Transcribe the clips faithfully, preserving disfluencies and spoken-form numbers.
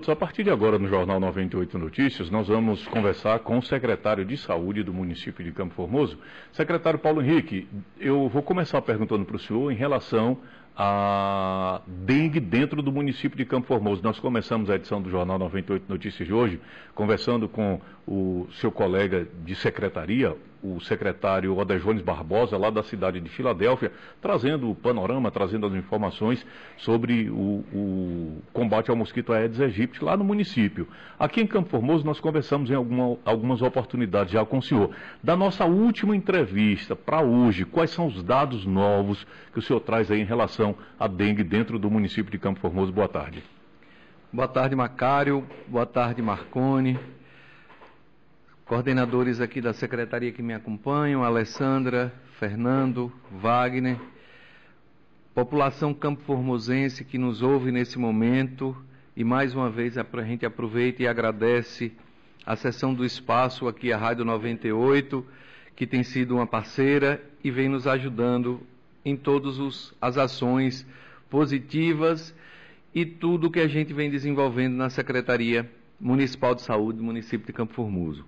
minutos. A partir de agora, no Jornal noventa e oito Notícias, nós vamos conversar com o secretário de Saúde do município de Campo Formoso. Secretário Paulo Henrique, eu vou começar perguntando para o senhor em relação a dengue dentro do município de Campo Formoso. Nós começamos a edição do Jornal noventa e oito Notícias de hoje, conversando com o seu colega de secretaria, o secretário Odejones Barbosa, lá da cidade de Filadélfia, trazendo o panorama, trazendo as informações sobre o, o combate ao mosquito Aedes aegypti lá no município. Aqui em Campo Formoso nós conversamos em alguma, algumas oportunidades já com o senhor. Da nossa última entrevista para hoje, quais são os dados novos que o senhor traz aí em relação à dengue dentro do município de Campo Formoso? Boa tarde. Boa tarde, Macário. Boa tarde, Marconi. Coordenadores aqui da secretaria que me acompanham, Alessandra, Fernando, Wagner, população campo-formosense que nos ouve nesse momento, e mais uma vez a gente aproveita e agradece a sessão do espaço aqui, a Rádio noventa e oito, que tem sido uma parceira e vem nos ajudando em todas as ações positivas e tudo que a gente vem desenvolvendo na Secretaria Municipal de Saúde do município de Campo Formoso.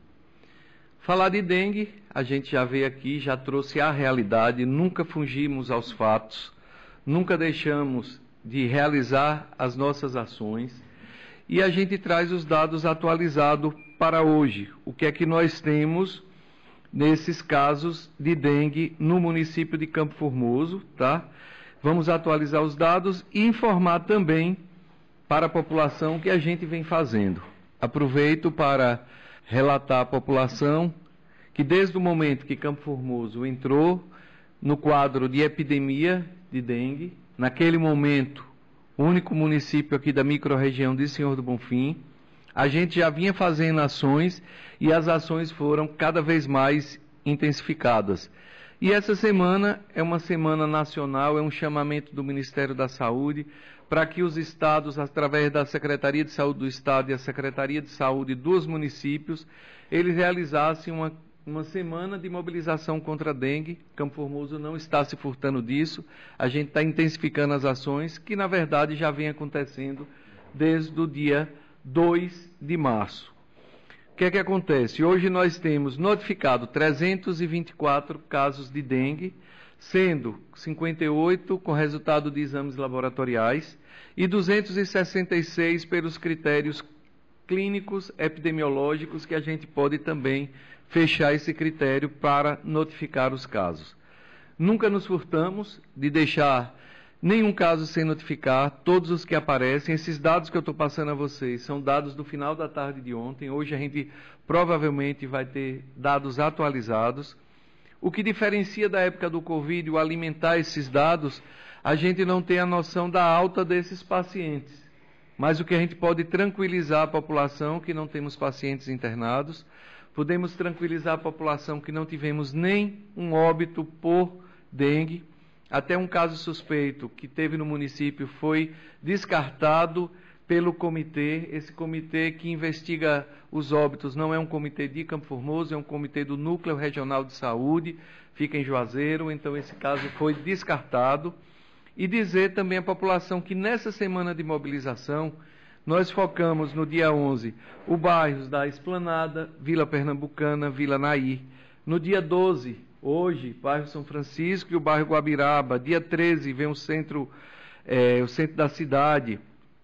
Falar de dengue, a gente já veio aqui, já trouxe a realidade, nunca fugimos aos fatos, nunca deixamos de realizar as nossas ações e a gente traz os dados atualizados para hoje. O que é que nós temos nesses casos de dengue no município de Campo Formoso, tá? Vamos atualizar os dados e informar também para a população o que a gente vem fazendo. Aproveito para relatar à população que desde o momento que Campo Formoso entrou no quadro de epidemia de dengue, naquele momento, o único município aqui da microrregião de Senhor do Bonfim, a gente já vinha fazendo ações e as ações foram cada vez mais intensificadas. E essa semana é uma semana nacional, é um chamamento do Ministério da Saúde para que os estados, através da Secretaria de Saúde do Estado e a Secretaria de Saúde dos municípios, eles realizassem uma, uma semana de mobilização contra a dengue. Campo Formoso não está se furtando disso, a gente está intensificando as ações, que na verdade já vem acontecendo desde o dia dois de março. O que é que acontece? Hoje nós temos notificado trezentos e vinte e quatro casos de dengue, sendo cinquenta e oito com resultado de exames laboratoriais e duzentos e sessenta e seis pelos critérios clínicos epidemiológicos, que a gente pode também fechar esse critério para notificar os casos. Nunca nos furtamos de deixar nenhum caso sem notificar, todos os que aparecem. Esses dados que eu estou passando a vocês são dados do final da tarde de ontem. Hoje a gente provavelmente vai ter dados atualizados. O que diferencia da época do Covid, o alimentar esses dados, a gente não tem a noção da alta desses pacientes. Mas o que a gente pode tranquilizar a população, que não temos pacientes internados, podemos tranquilizar a população que não tivemos nem um óbito por dengue. Até um caso suspeito que teve no município foi descartado pelo comitê. Esse comitê que investiga os óbitos não é um comitê de Campo Formoso, é um comitê do Núcleo Regional de Saúde, fica em Juazeiro, então esse caso foi descartado. E dizer também à população que nessa semana de mobilização, nós focamos no dia onze os bairros da Esplanada, Vila Pernambucana, Vila Nair. No dia doze, hoje, bairro São Francisco e o bairro Guabiraba. Dia treze vem o centro, é, o centro da cidade.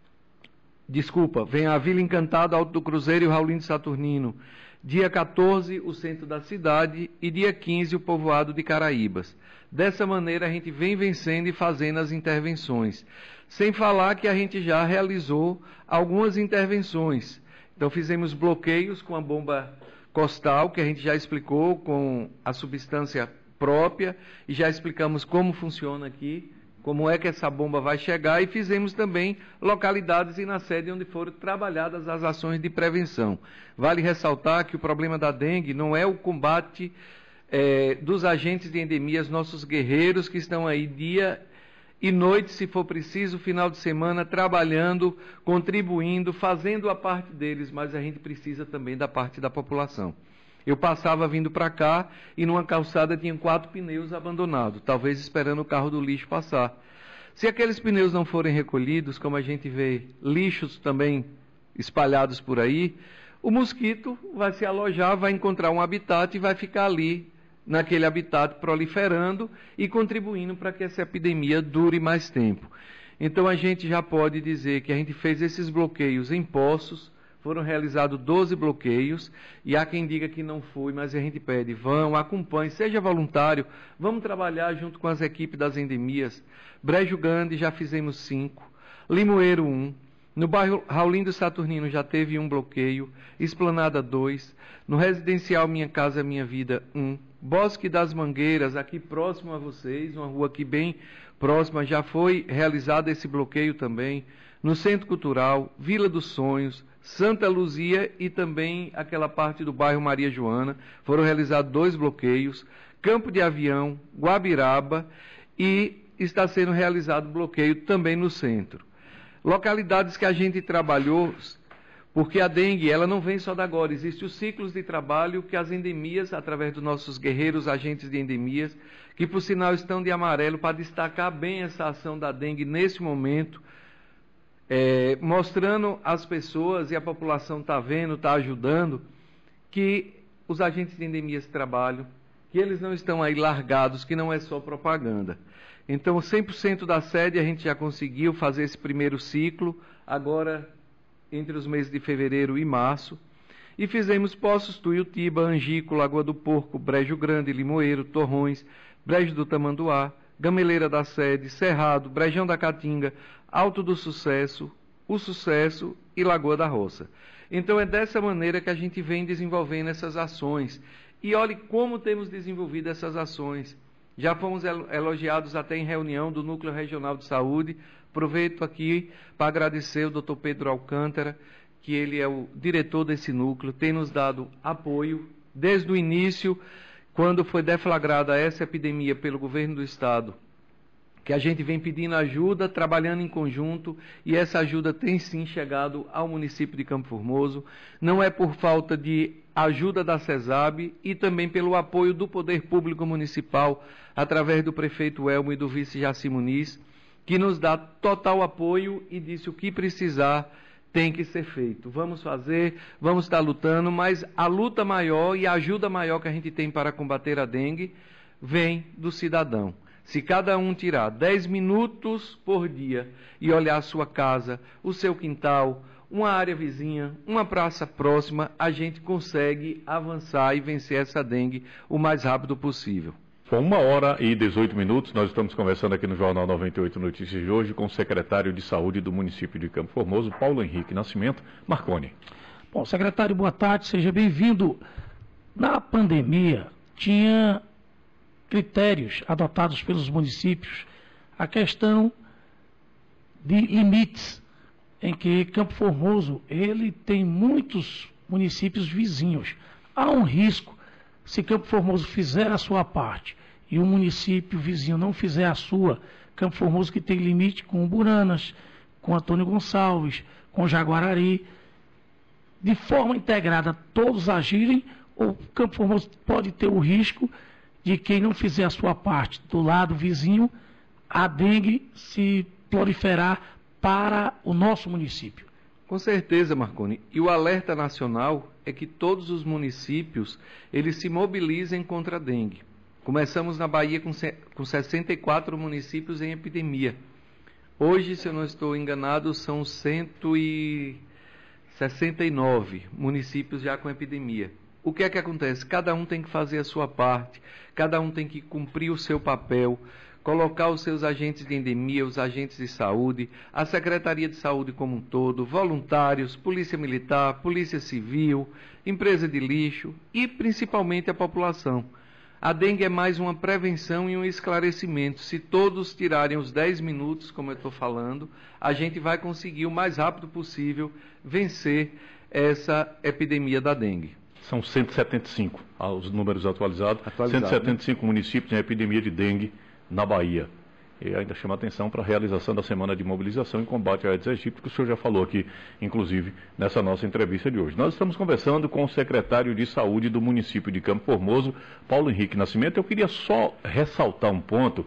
Desculpa, vem a Vila Encantada, Alto do Cruzeiro e o Raulino Saturnino. Dia quatorze, o centro da cidade. E dia quinze, o povoado de Caraíbas. Dessa maneira, a gente vem vencendo e fazendo as intervenções. Sem falar que a gente já realizou algumas intervenções. Então, fizemos bloqueios com a bomba costal, que a gente já explicou, com a substância própria, e já explicamos como funciona aqui, como é que essa bomba vai chegar, e fizemos também localidades e na sede onde foram trabalhadas as ações de prevenção. Vale ressaltar que o problema da dengue não é o combate é, dos agentes de endemias, nossos guerreiros que estão aí dia e noite, se for preciso, final de semana, trabalhando, contribuindo, fazendo a parte deles, mas a gente precisa também da parte da população. Eu passava vindo para cá e numa calçada tinha quatro pneus abandonados, talvez esperando o carro do lixo passar. Se aqueles pneus não forem recolhidos, como a gente vê lixos também espalhados por aí, o mosquito vai se alojar, vai encontrar um habitat e vai ficar ali, naquele habitat, proliferando e contribuindo para que essa epidemia dure mais tempo. Então a gente já pode dizer que a gente fez esses bloqueios em Poços, foram realizados doze bloqueios, e há quem diga que não foi, mas a gente pede, vão, acompanhe, seja voluntário, vamos trabalhar junto com as equipes das endemias. Brejo Grande já fizemos cinco, Limoeiro um, no bairro Raulindo Saturnino já teve um bloqueio, Esplanada dois, no residencial Minha Casa Minha Vida um, Bosque das Mangueiras, aqui próximo a vocês, uma rua aqui bem próxima, já foi realizado esse bloqueio também, no Centro Cultural, Vila dos Sonhos, Santa Luzia e também aquela parte do bairro Maria Joana, foram realizados dois bloqueios, Campo de Avião, Guabiraba, e está sendo realizado bloqueio também no centro. Localidades que a gente trabalhou, porque a dengue ela não vem só da agora, existem os ciclos de trabalho que as endemias, através dos nossos guerreiros agentes de endemias, que por sinal estão de amarelo para destacar bem essa ação da dengue nesse momento, É, mostrando às pessoas, e a população está vendo, está ajudando, que os agentes de endemias trabalham, que eles não estão aí largados, que não é só propaganda. Então, cem por cento da sede a gente já conseguiu fazer esse primeiro ciclo, agora entre os meses de fevereiro e março, e fizemos Poços, Tuiutiba, Angico, Lagoa do Porco, Brejo Grande, Limoeiro, Torrões, Brejo do Tamanduá, Gameleira da Sede, Cerrado, Brejão da Caatinga, Alto do Sucesso, O Sucesso e Lagoa da Roça. Então é dessa maneira que a gente vem desenvolvendo essas ações. E olhe como temos desenvolvido essas ações. Já fomos elogiados até em reunião do Núcleo Regional de Saúde. Aproveito aqui para agradecer o doutor Pedro Alcântara, que ele é o diretor desse núcleo, tem nos dado apoio desde o início, quando foi deflagrada essa epidemia pelo governo do estado, que a gente vem pedindo ajuda, trabalhando em conjunto, e essa ajuda tem sim chegado ao município de Campo Formoso. Não é por falta de ajuda da CESAB e também pelo apoio do Poder Público Municipal, através do prefeito Elmo e do vice Jaci Muniz, que nos dá total apoio e disse o que precisar tem que ser feito. Vamos fazer, vamos estar lutando, mas a luta maior e a ajuda maior que a gente tem para combater a dengue vem do cidadão. Se cada um tirar dez minutos por dia e olhar a sua casa, o seu quintal, uma área vizinha, uma praça próxima, a gente consegue avançar e vencer essa dengue o mais rápido possível. Com uma hora e dezoito minutos, nós estamos conversando aqui no Jornal noventa e oito Notícias de hoje com o secretário de Saúde do município de Campo Formoso, Paulo Henrique Nascimento. Marconi. Bom, secretário, boa tarde, seja bem-vindo. Na pandemia, tinha critérios adotados pelos municípios, a questão de limites, em que Campo Formoso, ele tem muitos municípios vizinhos. Há um risco, se Campo Formoso fizer a sua parte e o município vizinho não fizer a sua, Campo Formoso que tem limite com Buranas, com Antônio Gonçalves, com Jaguarari, de forma integrada todos agirem, ou Campo Formoso pode ter o risco de quem não fizer a sua parte do lado vizinho, a dengue se proliferar para o nosso município. Com certeza, Marconi. E o alerta nacional é que todos os municípios eles se mobilizem contra a dengue. Começamos na Bahia com, com sessenta e quatro municípios em epidemia. Hoje, se eu não estou enganado, são cento e sessenta e nove municípios já com epidemia. O que é que acontece? Cada um tem que fazer a sua parte, cada um tem que cumprir o seu papel, colocar os seus agentes de endemia, os agentes de saúde, a Secretaria de Saúde como um todo, voluntários, Polícia Militar, Polícia Civil, empresa de lixo e principalmente a população. A dengue é mais uma prevenção e um esclarecimento. Se todos tirarem os dez minutos, como eu estou falando, a gente vai conseguir o mais rápido possível vencer essa epidemia da dengue. São cento e setenta e cinco, os números atualizados, Atualizado, cento e setenta e cinco né? municípios em epidemia de dengue na Bahia. E ainda chama atenção para a realização da Semana de Mobilização e Combate a Aedes aegypti, que o senhor já falou aqui, inclusive, nessa nossa entrevista de hoje. Nós estamos conversando com o secretário de Saúde do município de Campo Formoso, Paulo Henrique Nascimento. Eu queria só ressaltar um ponto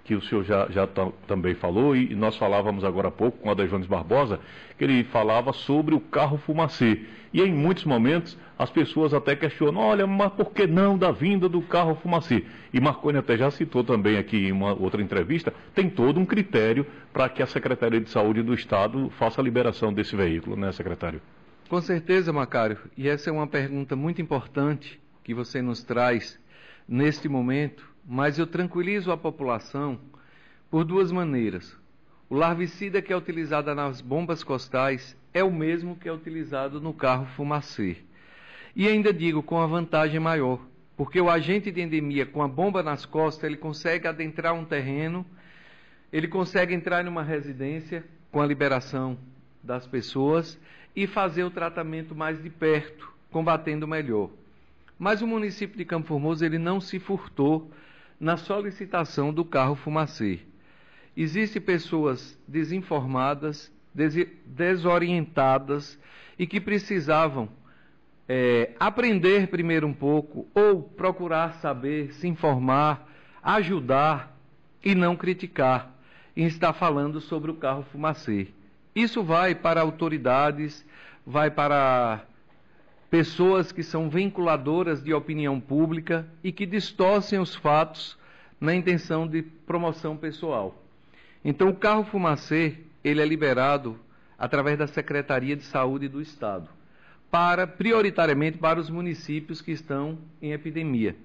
que o senhor já, já também falou, e nós falávamos agora há pouco com o Adejones Barbosa, que ele falava sobre o carro fumacê. E em muitos momentos as pessoas até questionam, olha, mas por que não da vinda do carro fumacê? E Marconi até já citou também aqui em uma outra entrevista, tem todo um critério para que a Secretaria de Saúde do Estado faça a liberação desse veículo, né, secretário? Com certeza, Macário, e essa é uma pergunta muito importante que você nos traz neste momento, mas eu tranquilizo a população por duas maneiras. O larvicida que é utilizado nas bombas costais é o mesmo que é utilizado no carro fumacê. E ainda digo, com a vantagem maior, porque o agente de endemia com a bomba nas costas, ele consegue adentrar um terreno, ele consegue entrar numa residência com a liberação das pessoas e fazer o tratamento mais de perto, combatendo melhor. Mas o município de Campo Formoso ele não se furtou na solicitação do carro fumacê. Existem pessoas desinformadas, des desorientadas e que precisavam é, aprender primeiro um pouco ou procurar saber, se informar, ajudar e não criticar em estar falando sobre o carro fumacê. Isso vai para autoridades, vai para pessoas que são vinculadoras de opinião pública e que distorcem os fatos na intenção de promoção pessoal. Então, o carro fumacê, ele é liberado através da Secretaria de Saúde do Estado, para, prioritariamente para os municípios que estão em epidemia.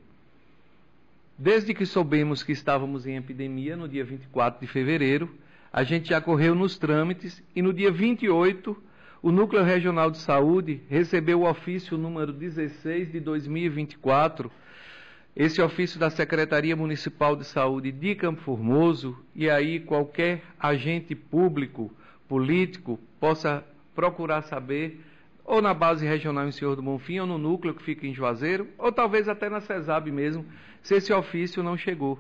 Desde que soubemos que estávamos em epidemia, no dia vinte e quatro de fevereiro, a gente já correu nos trâmites e no dia vinte e oito, o Núcleo Regional de Saúde recebeu o ofício número dezesseis de dois mil e vinte e quatro, esse ofício da Secretaria Municipal de Saúde de Campo Formoso, e aí qualquer agente público, político, possa procurar saber, ou na base regional em Senhor do Bonfim, ou no núcleo que fica em Juazeiro, ou talvez até na CESAB mesmo, se esse ofício não chegou.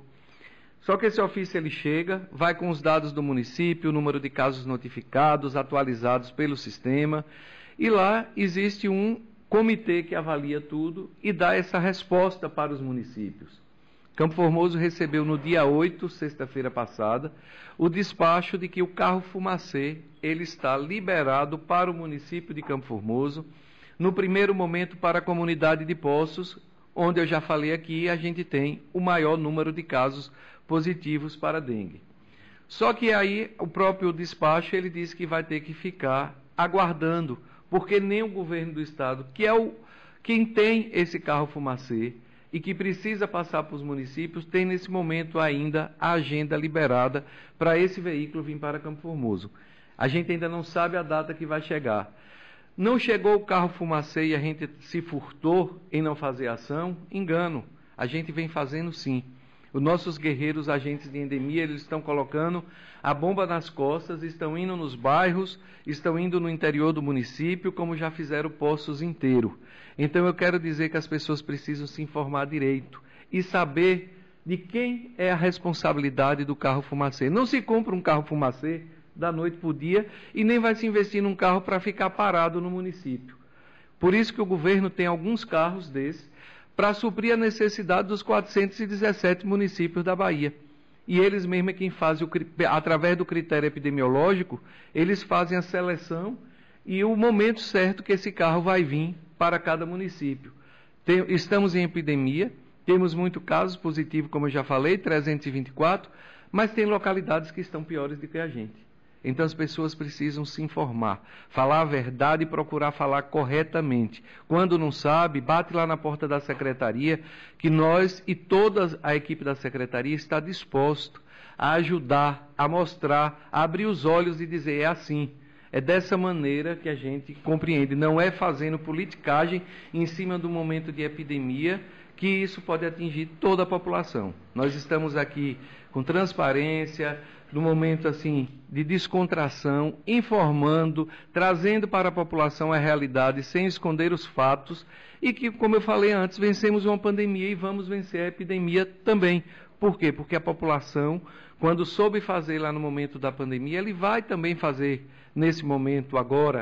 Só que esse ofício ele chega, vai com os dados do município, o número de casos notificados, atualizados pelo sistema, e lá existe um comitê que avalia tudo e dá essa resposta para os municípios. Campo Formoso recebeu no dia oito, sexta-feira passada, o despacho de que o carro fumacê ele está liberado para o município de Campo Formoso, no primeiro momento para a comunidade de Poços, onde eu já falei aqui, a gente tem o maior número de casos positivos para dengue. Só que aí o próprio despacho ele diz que vai ter que ficar aguardando, porque nem o governo do estado, que é o quem tem esse carro fumacê e que precisa passar para os municípios, tem nesse momento ainda a agenda liberada para esse veículo vir para Campo Formoso. A gente ainda não sabe a data que vai chegar. Não chegou o carro fumacê e a gente se furtou em não fazer ação? Engano. A gente vem fazendo sim. Os nossos guerreiros agentes de endemia, eles estão colocando a bomba nas costas, estão indo nos bairros, estão indo no interior do município, como já fizeram Poços inteiro. Então eu quero dizer que as pessoas precisam se informar direito e saber de quem é a responsabilidade do carro fumacê. Não se compra um carro fumacê da noite para o dia e nem vai se investir num carro para ficar parado no município. Por isso que o governo tem alguns carros desses, para suprir a necessidade dos quatrocentos e dezessete municípios da Bahia. E eles mesmo é quem fazem, o, através do critério epidemiológico, eles fazem a seleção e o momento certo que esse carro vai vir para cada município. Tem, estamos em epidemia, temos muitos casos positivos, como eu já falei, trezentos e vinte e quatro, mas tem localidades que estão piores do que a gente. Então as pessoas precisam se informar, falar a verdade e procurar falar corretamente. Quando não sabe, bate lá na porta da secretaria, que nós e toda a equipe da secretaria está disposto a ajudar, a mostrar, a abrir os olhos e dizer, é assim. É dessa maneira que a gente compreende. Não é fazendo politicagem em cima do momento de epidemia, que isso pode atingir toda a população. Nós estamos aqui com transparência, no momento assim de descontração, informando, trazendo para a população a realidade sem esconder os fatos e que, como eu falei antes, vencemos uma pandemia e vamos vencer a epidemia também. Por quê? Porque a população, quando soube fazer lá no momento da pandemia, ele vai também fazer nesse momento agora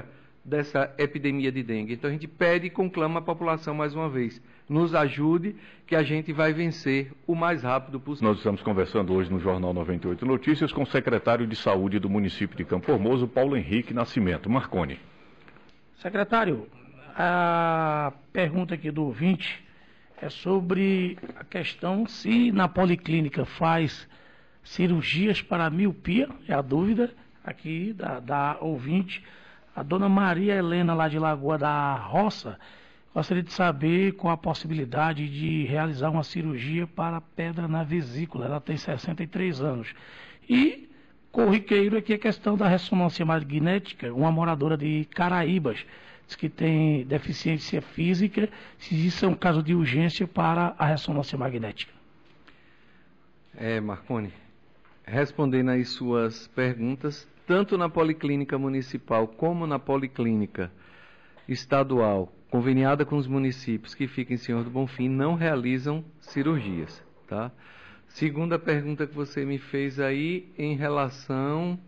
dessa epidemia de dengue. Então a gente pede e conclama a população mais uma vez, nos ajude, que a gente vai vencer o mais rápido possível. Nós estamos conversando hoje no Jornal noventa e oito Notícias com o secretário de Saúde do município de Campo Formoso, Paulo Henrique Nascimento. Marconi. Secretário, a pergunta aqui do ouvinte é sobre a questão se na policlínica faz cirurgias para miopia, é a dúvida aqui da, da ouvinte. A dona Maria Helena, lá de Lagoa da Roça, gostaria de saber qual a possibilidade de realizar uma cirurgia para pedra na vesícula. Ela tem sessenta e três anos. E, corriqueiro aqui, a questão da ressonância magnética, uma moradora de Caraíbas, diz que tem deficiência física, se isso é um caso de urgência para a ressonância magnética. É, Marconi, respondendo às suas perguntas, tanto na Policlínica Municipal como na Policlínica Estadual, conveniada com os municípios que ficam em Senhor do Bonfim, não realizam cirurgias, tá? Segunda pergunta que você me fez aí, em relação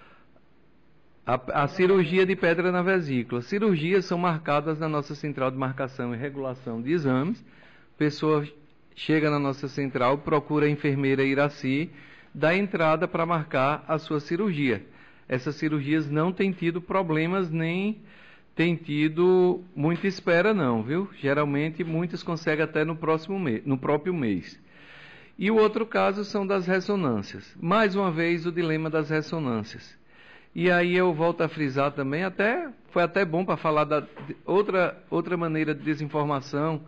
à cirurgia de pedra na vesícula. Cirurgias são marcadas na nossa central de marcação e regulação de exames. A pessoa chega na nossa central, procura a enfermeira Iraci, dá entrada para marcar a sua cirurgia. Essas cirurgias não têm tido problemas, nem têm tido muita espera não, viu? Geralmente muitas conseguem até no próximo mês, no próprio mês. E o outro caso são das ressonâncias. Mais uma vez o dilema das ressonâncias. E aí eu volto a frisar também, até foi até bom para falar da outra, outra maneira de desinformação,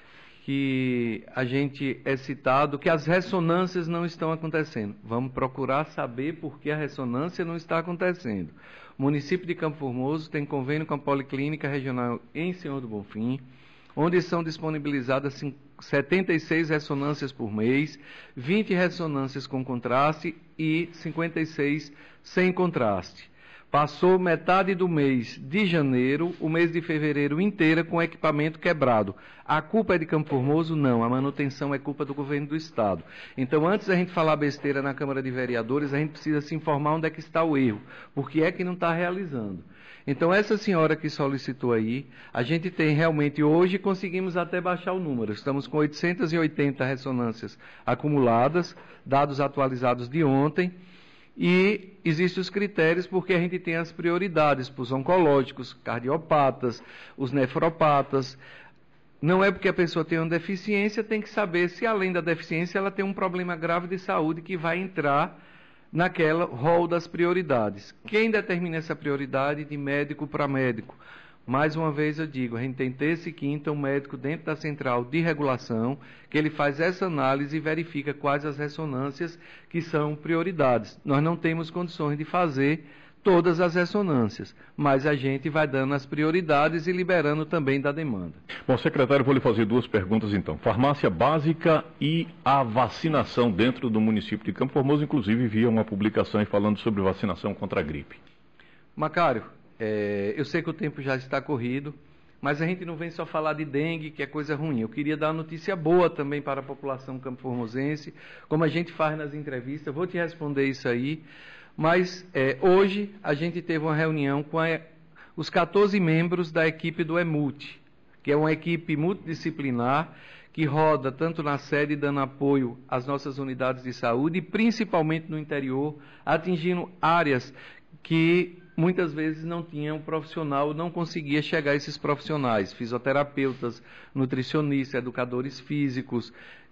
que a gente é citado, que as ressonâncias não estão acontecendo. Vamos procurar saber por que a ressonância não está acontecendo. O município de Campo Formoso tem convênio com a Policlínica Regional em Senhor do Bonfim, onde são disponibilizadas setenta e seis ressonâncias por mês, vinte ressonâncias com contraste e cinquenta e seis sem contraste. Passou metade do mês de janeiro, o mês de fevereiro inteira com equipamento quebrado. A culpa é de Campo Formoso? Não, a manutenção é culpa do governo do estado. Então, antes da gente falar besteira na Câmara de Vereadores, a gente precisa se informar onde é que está o erro, porque é que não está realizando. Então, essa senhora que solicitou aí, a gente tem realmente, hoje conseguimos até baixar o número, estamos com oitocentas e oitenta ressonâncias acumuladas, dados atualizados de ontem, e existem os critérios porque a gente tem as prioridades para os oncológicos, cardiopatas, os nefropatas. Não é porque a pessoa tem uma deficiência, tem que saber se além da deficiência ela tem um problema grave de saúde que vai entrar naquela rol das prioridades. Quem determina essa prioridade? De médico para médico. Mais uma vez eu digo, a gente tem terça e quinta um médico dentro da central de regulação, que ele faz essa análise e verifica quais as ressonâncias que são prioridades. Nós não temos condições de fazer todas as ressonâncias, mas a gente vai dando as prioridades e liberando também da demanda. Bom, secretário, vou lhe fazer duas perguntas então. Farmácia básica e a vacinação dentro do município de Campo Formoso, inclusive via uma publicação aí falando sobre vacinação contra a gripe. Macário, É, eu sei que o tempo já está corrido, mas a gente não vem só falar de dengue, que é coisa ruim. Eu queria dar uma notícia boa também para a população campo-formosense, como a gente faz nas entrevistas. Vou te responder isso aí, mas é, hoje a gente teve uma reunião com a, os quatorze membros da equipe do EMUT, que é uma equipe multidisciplinar que roda tanto na sede, dando apoio às nossas unidades de saúde, e principalmente no interior, atingindo áreas que muitas vezes não tinha um profissional, não conseguia chegar a esses profissionais, fisioterapeutas, nutricionistas, educadores físicos,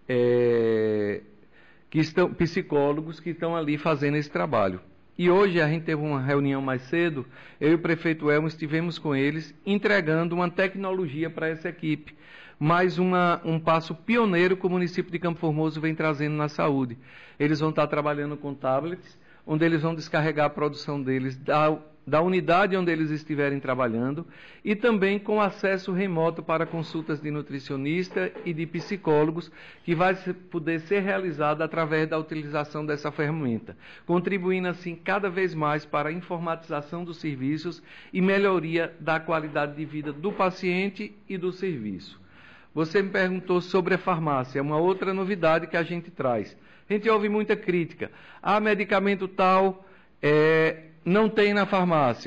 é, que estão, psicólogos que estão ali fazendo esse trabalho. E hoje a gente teve uma reunião mais cedo, eu e o prefeito Elmo estivemos com eles, entregando uma tecnologia para essa equipe, mais uma, um passo pioneiro que o município de Campo Formoso vem trazendo na saúde. Eles vão estar trabalhando com tablets, onde eles vão descarregar a produção deles da, da unidade onde eles estiverem trabalhando, e também com acesso remoto para consultas de nutricionista e de psicólogos, que vai poder ser realizada através da utilização dessa ferramenta, contribuindo assim cada vez mais para a informatização dos serviços e melhoria da qualidade de vida do paciente e do serviço. Você me perguntou sobre a farmácia, é uma outra novidade que a gente traz. A gente ouve muita crítica. Ah, medicamento tal é, não tem na farmácia.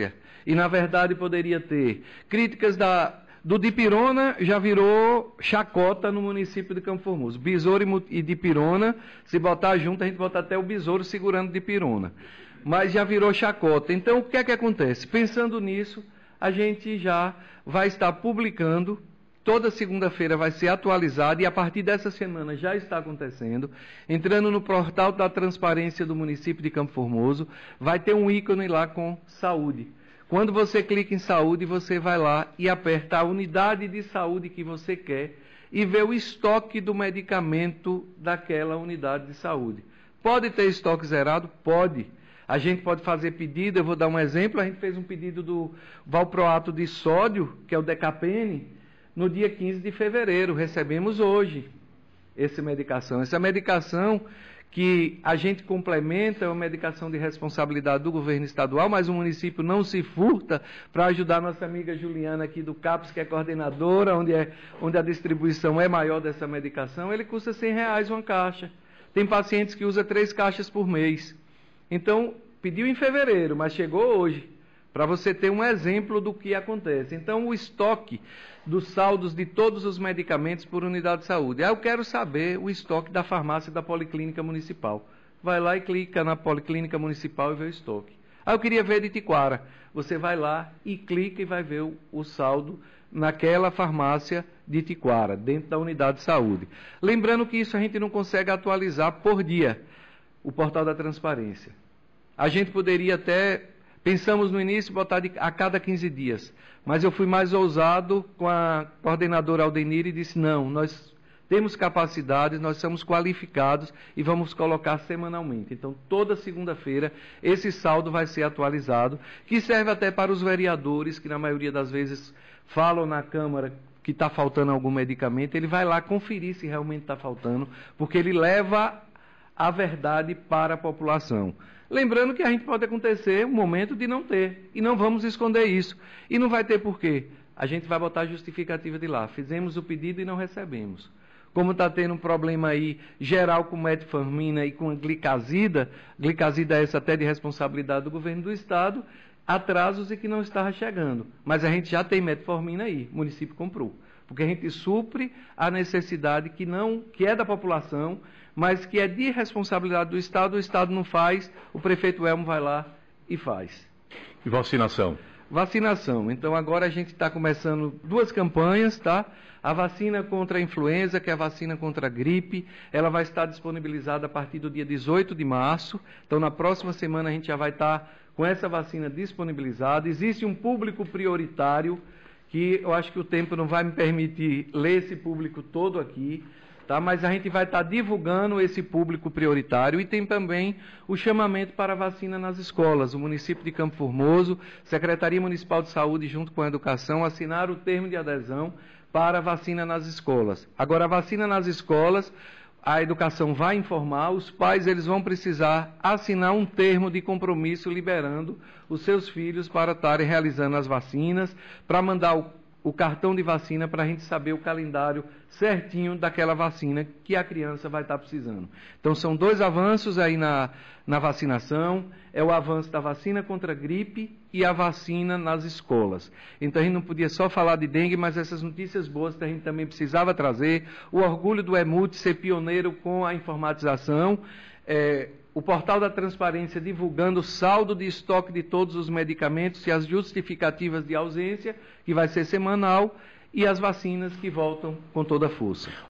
E, na verdade, poderia ter críticas da, do dipirona, já virou chacota no município de Campo Formoso. Besouro e dipirona, se botar junto, a gente bota até o besouro segurando dipirona. Mas já virou chacota. Então, o que é que acontece? Pensando nisso, a gente já vai estar publicando, toda segunda-feira vai ser atualizado, e a partir dessa semana já está acontecendo, entrando no portal da transparência do município de Campo Formoso, vai ter um ícone lá com saúde. Quando você clica em saúde, você vai lá e aperta a unidade de saúde que você quer e vê o estoque do medicamento daquela unidade de saúde. Pode ter estoque zerado? Pode. A gente pode fazer pedido, eu vou dar um exemplo, a gente fez um pedido do valproato de sódio, que é o Decapene, no dia quinze de fevereiro, recebemos hoje essa medicação. Essa medicação que a gente complementa é uma medicação de responsabilidade do governo estadual, mas o município não se furta para ajudar nossa amiga Juliana aqui do CAPS, que é coordenadora, onde, é, onde a distribuição é maior dessa medicação, ele custa cem reais uma caixa. Tem pacientes que usam três caixas por mês. Então, pediu em fevereiro, mas chegou hoje, para você ter um exemplo do que acontece. Então, o estoque dos saldos de todos os medicamentos por unidade de saúde. Aí eu quero saber o estoque da farmácia da Policlínica Municipal. Vai lá e clica na Policlínica Municipal e vê o estoque. Aí eu queria ver de Tiquara. Você vai lá e clica e vai ver o, o saldo naquela farmácia de Tiquara, dentro da unidade de saúde. Lembrando que isso a gente não consegue atualizar por dia, o portal da transparência. A gente poderia até, pensamos no início, botar de, a cada quinze dias, mas eu fui mais ousado com a coordenadora Aldenir e disse, não, nós temos capacidade, nós somos qualificados e vamos colocar semanalmente. Então, toda segunda-feira, esse saldo vai ser atualizado, que serve até para os vereadores, que na maioria das vezes falam na Câmara que está faltando algum medicamento, ele vai lá conferir se realmente está faltando, porque ele leva a verdade para a população. Lembrando que a gente pode acontecer um momento de não ter, e não vamos esconder isso. E não vai ter por quê? A gente vai botar a justificativa de lá. Fizemos o pedido e não recebemos. Como está tendo um problema aí geral com metformina e com glicazida, glicazida é essa até de responsabilidade do governo do estado, atrasos e que não estava chegando. Mas a gente já tem metformina aí, o município comprou. Porque a gente supre a necessidade que, não, que é da população, mas que é de responsabilidade do Estado, o Estado não faz, o prefeito Elmo vai lá e faz. E vacinação? Vacinação. Então agora a gente está começando duas campanhas, tá? A vacina contra a influenza, que é a vacina contra a gripe, ela vai estar disponibilizada a partir do dia dezoito de março. Então na próxima semana a gente já vai estar com essa vacina disponibilizada. Existe um público prioritário, que eu acho que o tempo não vai me permitir ler esse público todo aqui, tá? Mas a gente vai estar divulgando esse público prioritário e tem também o chamamento para a vacina nas escolas. O município de Campo Formoso, Secretaria Municipal de Saúde junto com a Educação, assinaram o termo de adesão para a vacina nas escolas. Agora, a vacina nas escolas, a educação vai informar, os pais eles vão precisar assinar um termo de compromisso liberando os seus filhos para estarem realizando as vacinas, para mandar o, o cartão de vacina para a gente saber o calendário certinho daquela vacina que a criança vai estar precisando. Então são dois avanços aí na, na vacinação, é o avanço da vacina contra a gripe e a vacina nas escolas. Então a gente não podia só falar de dengue, mas essas notícias boas que a gente também precisava trazer, o orgulho do EMUT ser pioneiro com a informatização, é, o portal da transparência divulgando o saldo de estoque de todos os medicamentos e as justificativas de ausência, que vai ser semanal, e as vacinas que voltam com toda a força.